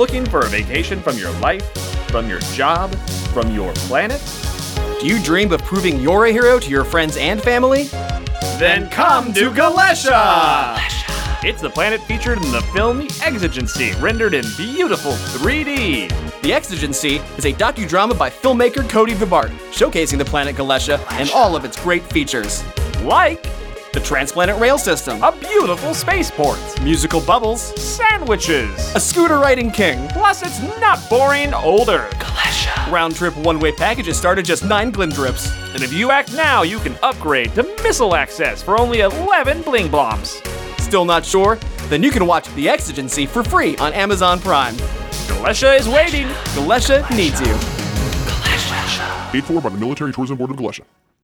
looking for a vacation from your life, from your job, from your planet? Do you dream of proving you're a hero to your friends and family? Then come to Galesha! It's the planet featured in the film The Exigency, rendered in beautiful 3D. The Exigency is a docudrama by filmmaker Cody Vibart, showcasing the planet Galesha and all of its great features. Like The transplanet rail system, a beautiful spaceport, musical bubbles, sandwiches, a scooter riding king, plus it's not boring older. round-trip one-way packages start at just 9 Glindrips. And if you act now, you can upgrade to missile access for only 11 bling bloms. Still not sure? Then you can watch The Exigency for free on Amazon Prime. Galesha is waiting. Galesha needs you. Paid for by the Military Tourism Board of Galesha.